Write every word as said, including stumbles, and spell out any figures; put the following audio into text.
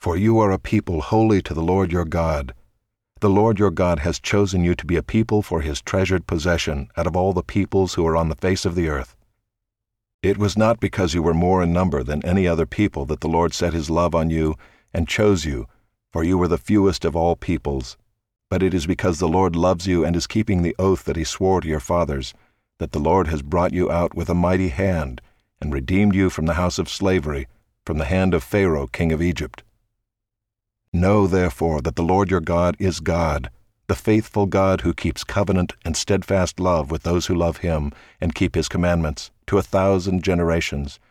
For you are a people holy to the Lord your God. The Lord your God has chosen you to be a people for his treasured possession out of all the peoples who are on the face of the earth. It was not because you were more in number than any other people that the Lord set his love on you and chose you, for you were the fewest of all peoples, but it is because the Lord loves you and is keeping the oath that he swore to your fathers, that the Lord has brought you out with a mighty hand and redeemed you from the house of slavery, from the hand of Pharaoh king of Egypt. Know therefore that the Lord your God is God, the faithful God who keeps covenant and steadfast love with those who love him and keep his commandments, to a thousand generations,